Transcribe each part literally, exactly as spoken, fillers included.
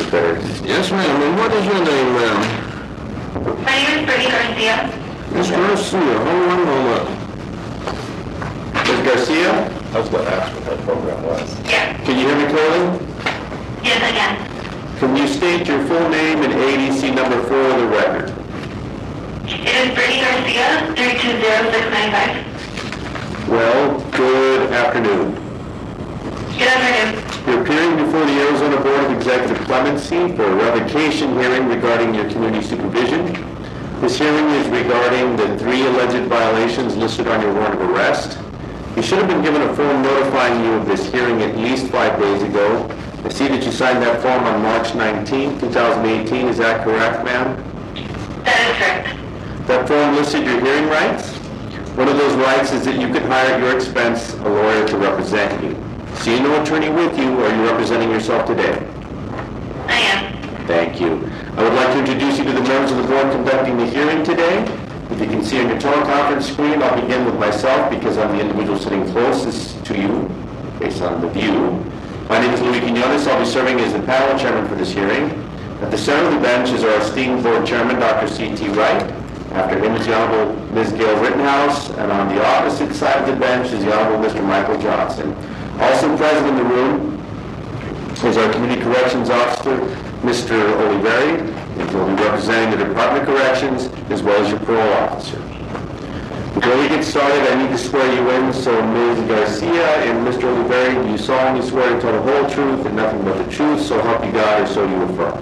prepared. Yes, ma'am. And what is your name, ma'am? My name is Brittany Garcia. Miss Garcia. Hold on one moment. Miz Garcia? I was going to ask what that program was. Yes. Can you hear me clearly? Yes, I can. Can you state your full name and A D C number for the record? It is Brittany Garcia, three two zero six nine five. Well, good afternoon. Good afternoon. You're appearing before the Arizona Board of Executive Clemency for a revocation hearing regarding your community supervision. This hearing is regarding the three alleged violations listed on your warrant of arrest. You should have been given a form notifying you of this hearing at least five days ago. I see that you signed that form on March nineteenth, two thousand eighteen. Is that correct, ma'am? That is correct. That form listed your hearing rights. One of those rights is that you could hire at your expense a lawyer to represent you. See no attorney with you, or are you representing yourself today? I am. Thank you. I would like to introduce you to the members of the board conducting the hearing today. If you can see on your teleconference screen, I'll begin with myself because I'm the individual sitting closest to you based on the view. My name is Louis Quinones. I'll be serving as the panel chairman for this hearing. At the center of the bench is our esteemed board chairman, Doctor C T Wright. After him is the Honorable Miz Gail Rittenhouse, and on the opposite side of the bench is the Honorable Mister Michael Johnson. Also present in the room is our Community Corrections Officer, Mister Oliveri, and he'll be representing the Department of Corrections as well as your parole officer. Before we get started, I need to swear you in, so Miz Garcia and Mister Oliveri, do you solemnly swear to tell the whole truth and nothing but the truth, so help you God, or so you affirm?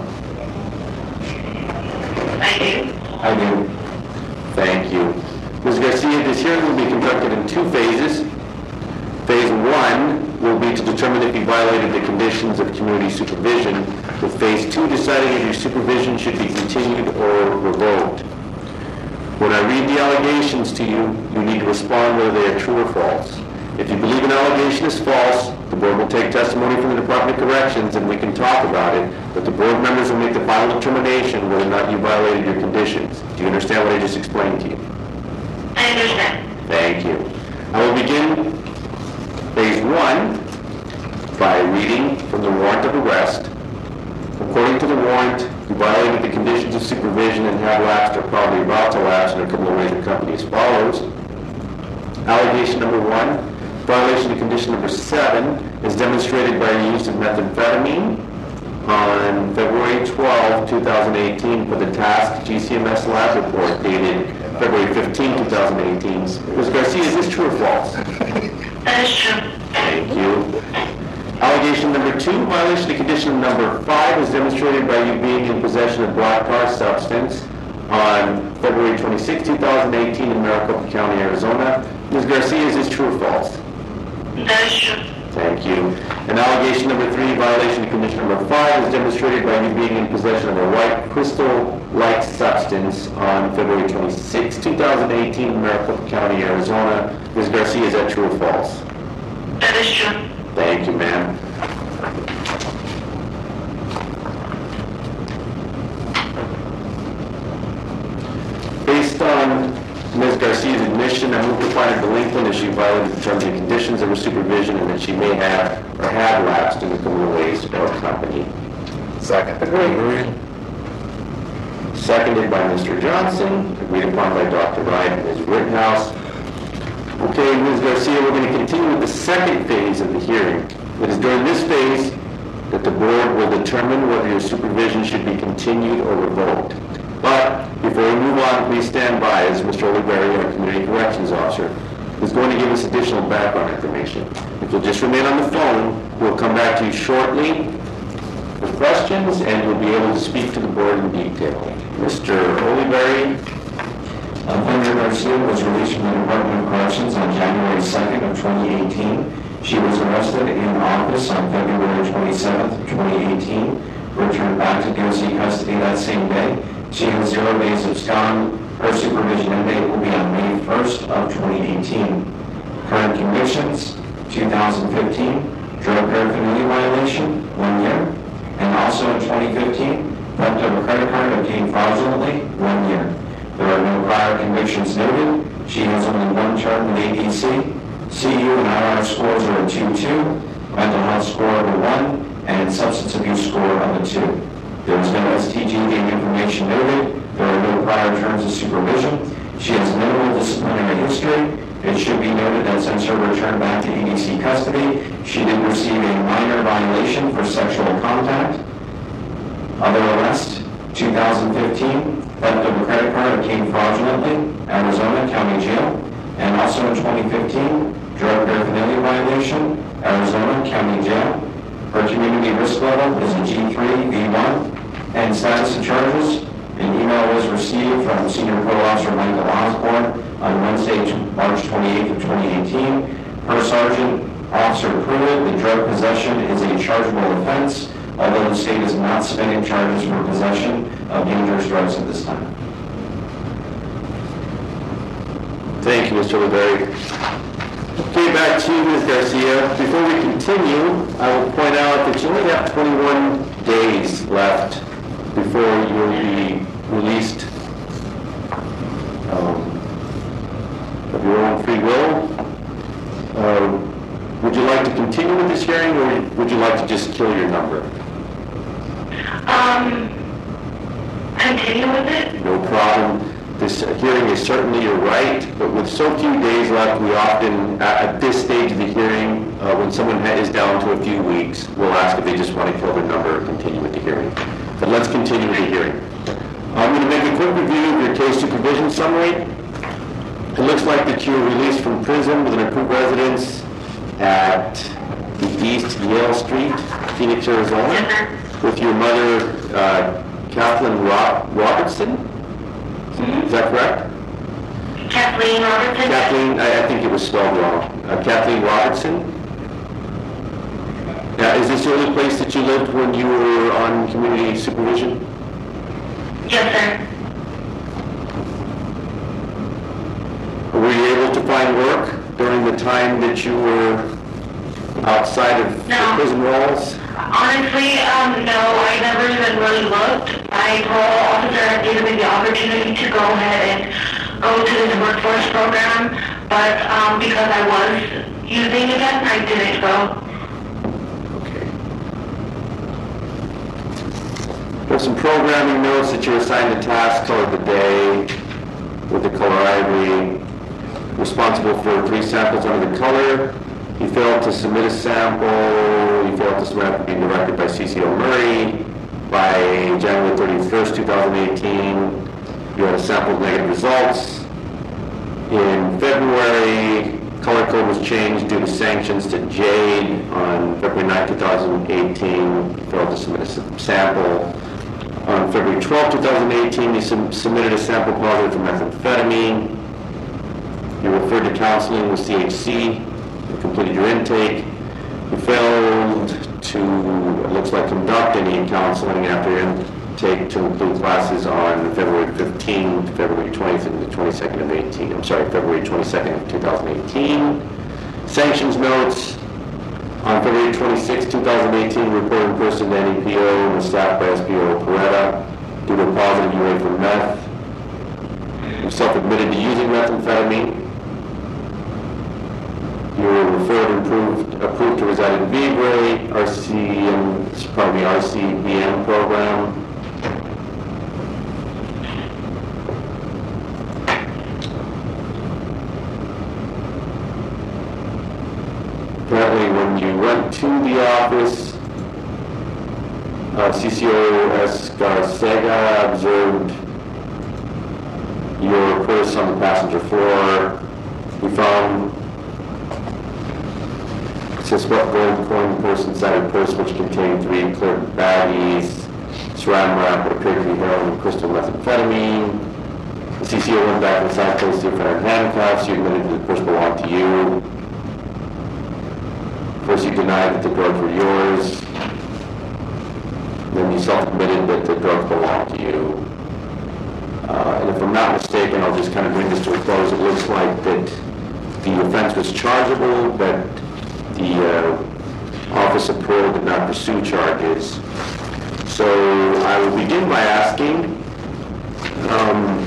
I do. I do. Thank you. Miz Garcia, this hearing will be conducted in two phases. Phase one will be to determine if you violated the conditions of community supervision, with phase two deciding if your supervision should be continued or revoked. When I read the allegations to you, you need to respond whether they are true or false. If you believe an allegation is false, the board will take testimony from the Department of Corrections and we can talk about it, but the board members will make the final determination whether or not you violated your conditions. Do you understand what I just explained to you? I understand. Thank you. I will begin phase one by reading from the warrant of arrest. According to the warrant, you violated the conditions of supervision and have lapsed or probably about to lapse in a criminal razor company as follows. Allegation number one, violation of condition number seven is demonstrated by your use of methamphetamine on February twelfth, two thousand eighteen for the task G C M S lab report dated February fifteenth, two thousand eighteen. Miz Garcia, is this true or false? That is true. Thank you. Allegation number two, violation of condition number five is demonstrated by you being in possession of black tar substance on February twenty-sixth, two thousand eighteen in Maricopa County, Arizona. Miz Garcia, is this true or false? That is true. Thank you. And allegation number three, violation of condition number five is demonstrated by you being in possession of a white crystal-like substance on February twenty-sixth, two thousand eighteen in Maricopa County, Arizona. Miz Garcia, is that true or false? That is true. Thank you, ma'am. Based on Miz Garcia's admission, I move to find her delinquent as she violated the terms and conditions of her supervision and that she may have or had lapsed in the criminal ways of our company. Second. Agreed. Seconded by Mister Johnson, agreed upon by Doctor Wright and Miz Rittenhouse. Okay, Miz Garcia, we're going to continue with the second phase of the hearing. It is during this phase that the board will determine whether your supervision should be continued or revoked. But before we move on, please stand by as Mister Oliveri, our Community Corrections Officer, is going to give us additional background information. If you'll just remain on the phone, we'll come back to you shortly with questions and you'll be able to speak to the board in detail. Mister Oliveri. Offender Garcia was released from the Department of Corrections on January second of twenty eighteen. She was arrested in office on February twenty-seventh, twenty eighteen, returned back to D O C custody that same day. She has zero days abscond. Her supervision end date will be on May first of twenty eighteen. Current convictions, two thousand fifteen, drug paraphernalia violation, one year. And also in twenty fifteen, theft of a credit card obtained fraudulently, one year. There are no prior convictions noted. She has only one term with A D C. C U and I R scores are a two two, mental health score of a one, and substance abuse score of a two. There was no S T G game information noted. There are no prior terms of supervision. She has minimal disciplinary history. It should be noted that since her return back to E D C custody, she did receive a minor violation for sexual contact. Other arrest, two thousand fifteen, theft of a credit card obtained fraudulently, Arizona County Jail. And also in twenty fifteen, drug paraphernalia violation, Arizona County Jail. Her community risk level is a G three V one. And status of charges, an email was received from Senior Patrol Officer Michael Osborne on Wednesday, March twenty-eighth of twenty eighteen. Per Sergeant Officer Pruitt, the drug possession is a chargeable offense, although the state is not submitting charges for possession of dangerous drugs at this time. Thank you, Mister LeBerry. Okay, back to you, Miz Garcia. Before we continue, I will point out that you only have twenty-one days left before you will be released um, of your own free will. Uh, would you like to continue with this hearing, or would you like to just kill your number? Um, continue with it? No problem. This hearing is certainly your right, but with so few days left, we often, at, at this stage of the hearing, uh, when someone ha- is down to a few weeks, we'll ask if they just want to kill their number or continue with the hearing. But let's continue with the hearing. I'm going to make a quick review of your case supervision summary. It looks like that you were released from prison with an approved residence at the East Yale Street, Phoenix, Arizona, Yes, sir. with your mother, uh, Kathleen Ro- Robertson. Is that correct? Kathleen Robertson? Kathleen, I, I think it was spelled wrong. Uh, Kathleen Robertson? Now, is this the only place that you lived when you were on community supervision? Yes, sir. Were you able to find work during the time that you were outside of No. the prison walls? Honestly, um, no, I never even really looked. My parole officer had given me the opportunity to go ahead and go to this workforce program, but um, because I was using it, I didn't go. Okay. There's some programming notes that you're assigned a task, color of the day, with the color ivory, responsible for three samples under the color. You failed to submit a sample. You failed to submit after being directed by C C O Murray. By January thirty-first, two thousand eighteen, you had a sample of negative results. In February, color code was changed due to sanctions to Jade. On February ninth, two thousand eighteen, you failed to submit a s- sample. On February twelfth, two thousand eighteen, you sub- submitted a sample positive for methamphetamine. You referred to counseling with C H C. You completed your intake. You failed to, it looks like, conduct any counseling after your intake to include classes on February fifteenth, February twentieth, and the twenty-second of eighteen. I'm sorry, February twenty-second of two thousand eighteen. Sanctions notes on February twenty-sixth, two thousand eighteen, reported person to N E P O and was staffed by S P O Peretta due to a positive U A for meth. You self-admitted to using methamphetamine. You were referred and approved, approved to reside in Vivre, R C M, pardon me, R C B M program. Apparently, when you went to the office, uh, C C O S Garcega observed your purse on the passenger floor. We found suspect gold coin purse inside a purse which contained three clear baggies, saran wrap, what appeared to be heroin and crystal methamphetamine. The C C O went back inside, placed the offender in handcuffs. You admitted that the purse belonged to you. First, you denied that the drugs were yours. Then you self-admitted that the drugs belonged to you. Uh, and if I'm not mistaken, I'll just kind of bring this to a close. It looks like that the offense was chargeable, but the uh, Office of Parole did not pursue charges. So I will begin by asking, um,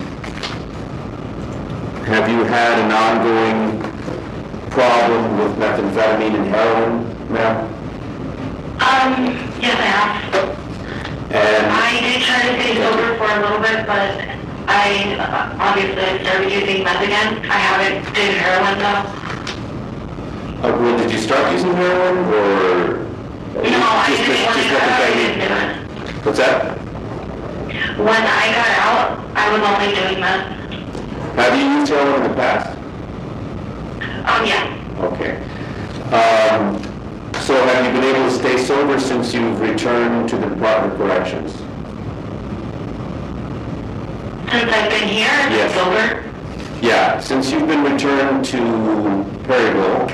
have you had an ongoing problem with methamphetamine and heroin, ma'am? Um, yes, I have. And I stay sober for a little bit, but I, uh, obviously I started using meth again. I haven't did heroin though. Uh, well, did you start using heroin, or? No, I just- didn't just- want just to, I methamphetamine? didn't do it. What's that? When I got out, I was only doing meth. Have you used heroin in the past? Um, yeah. Okay. Um, so have you been able to stay sober since you've returned to the Department of Corrections? Since I've been here, Yes. sober. Yeah, since you've been returned to Perryville,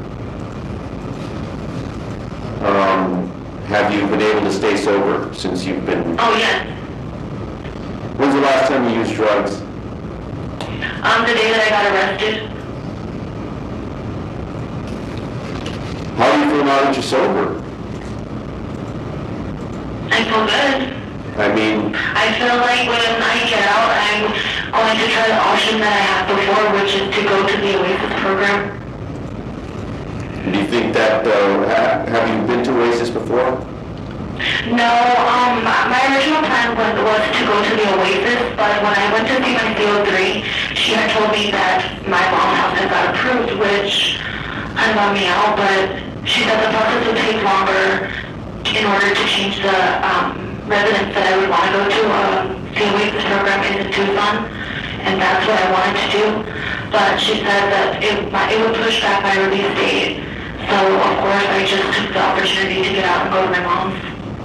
um, have you been able to stay sober since you've been... Oh, yes. When's the last time you used drugs? Um, the day that I got arrested. How do you feel now that you're sober? I feel good. I mean, I feel like when I get out, I'm going to try the option that I had before, which is to go to the Oasis program. do you think that, uh, ha- have you been to Oasis before? No, um, my original plan was, was to go to the Oasis, but when I went to see my C O three, she had told me that my mom house had got approved, which kind of bummed me out, but she said the process would take longer in order to change the um, residence that I would want to go to. Um, the Oasis program is in Tucson, and that's what I wanted to do. But she said that it, it would push back my release date. So, of course, I just took the opportunity to get out and go to my mom's.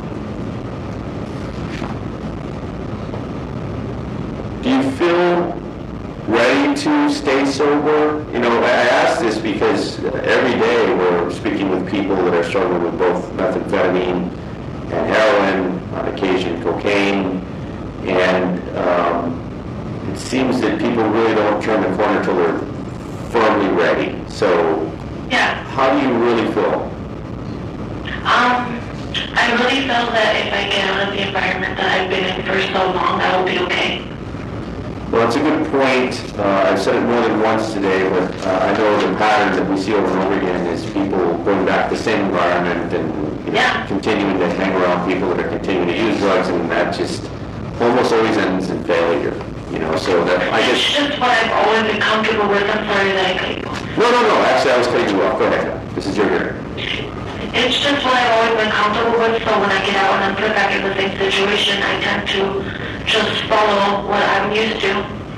Do you feel ready to stay sober? You know, I ask this because every day we're speaking with people that are struggling with both methamphetamine and heroin, on occasion cocaine, and um, it seems that people really don't turn the corner till they're firmly ready. So, Yeah. how do you really feel? Um, I really feel that if I get out of the environment that I've been in for so long, I will be okay. Well, it's a good point. Uh, I've said it more than once today, but uh, I know the pattern that we see over and over again is people going back to the same environment and you know, Yeah. continuing to hang around people that are continuing to use drugs, and that just almost always ends in failure. You know, so that I It's guess. just what I've always been comfortable with. I'm sorry that I cut you off. No, no, no. Actually, I was cutting you off. Go ahead. This is your hearing. It's just what I've always been comfortable with, so when I get out and I'm put back in the same situation, I tend to just follow what I'm used to.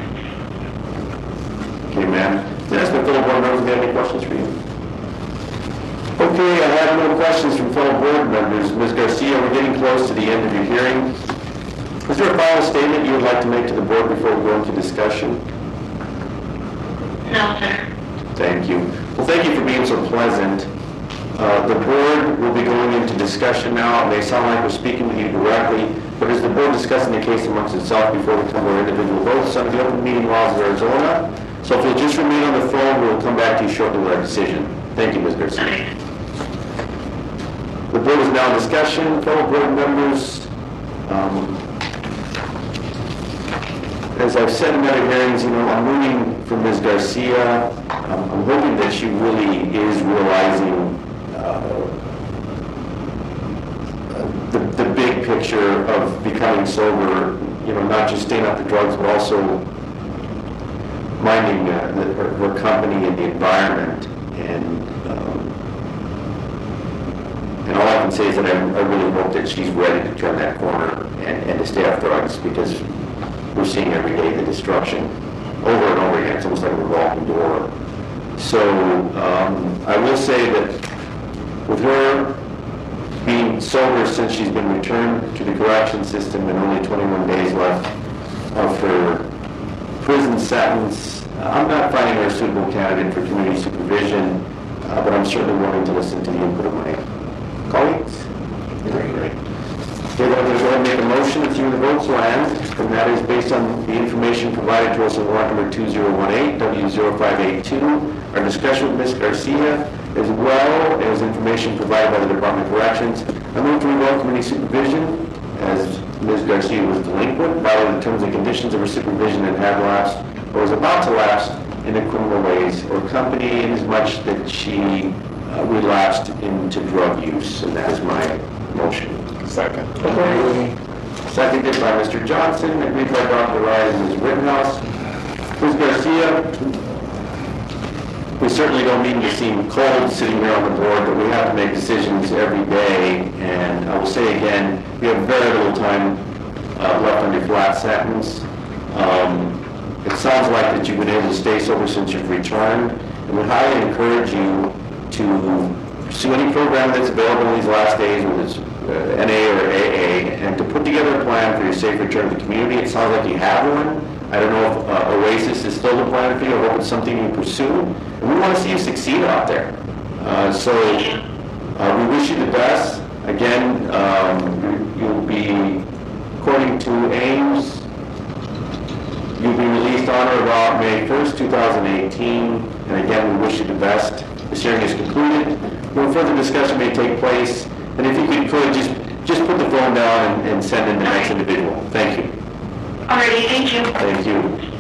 Okay, ma'am. Yes, my fellow board members, do you have any questions for you? Okay, I have no questions from fellow board members. Miz Garcia, we're getting close to the end of your hearing. Is there a final statement you would like to make to the board before we go into discussion? No, sir. Thank you. Well, thank you for being so pleasant. Uh, The board will be going into discussion now. It may sound like we're speaking with you directly, but is the board discussing the case amongst itself before we come to our individual votes under the open meeting laws of Arizona? So if you'll just remain on the phone, we'll come back to you shortly with our decision. Thank you, Miz Garcia. Okay. The board is now in discussion. Fellow board members, um, as I've said in other hearings, you know, I'm rooting for Miz Garcia. Um, I'm hoping that she really is realizing uh, the, the big picture of becoming sober, you know, not just staying off the drugs, but also minding uh, the, her, her company and the environment. And um, and all I can say is that I, I really hope that she's ready to turn that corner and, and to stay off drugs, because we're seeing every day the destruction over and over again. It's almost like a revolving door. So um, I will say that with her being sober since she's been returned to the correction system and only twenty-one days left of her prison sentence, uh, I'm not finding her a suitable candidate for community supervision, uh, but I'm certainly willing to listen to the input of my colleagues. Very great. Okay, then I'm going to go ahead and make a motion through the votes land, and that is based on the information provided to us in warrant number two zero one eight, W zero five eight two, our discussion with Miz Garcia, as well as information provided by the Department of Corrections. I move to revoke community supervision as Miz Garcia was delinquent, violated the terms and conditions of her supervision and had lapsed, or was about to lapse in a criminal ways or company, inasmuch that she uh, relapsed into drug use, and that is my motion. Second. Seconded by Mister Johnson, agreed by Doctor Ryan and Miz Rittenhouse. Miz Garcia, we certainly don't mean to seem cold sitting here on the board, but we have to make decisions every day. And I will say again, we have very little time uh, left on your flat sentence. Um, it sounds like that you've been able to stay sober since you've returned, and we highly encourage you to pursue any program that's available in these last days, whether it's uh, N A or A A, and to put together a plan for your safe return to the community. It sounds like you have one. I don't know if uh, Oasis is still the plan for you. I hope it's something you pursue. And we want to see you succeed out there. Uh, so uh, we wish you the best. Again, um, you'll be, according to Ames, you'll be released on or about May first, two thousand eighteen. And again, we wish you the best. This hearing is concluded. No further discussion may take place. And if you could, could just, just put the phone down and, and send in the next individual. Thank you. Alrighty, thank you. Thank you.